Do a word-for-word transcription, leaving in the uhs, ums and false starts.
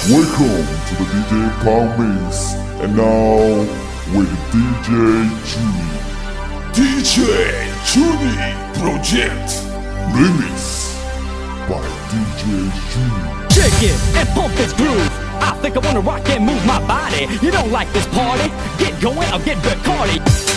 Welcome to the D J Pound Mix, and now with D J Juni. D J Juni Project Remix by D J Juni. Shake it and pump this groove. I think I wanna rock and move my body. You don't like this party? Get going, I'll get Bacardi.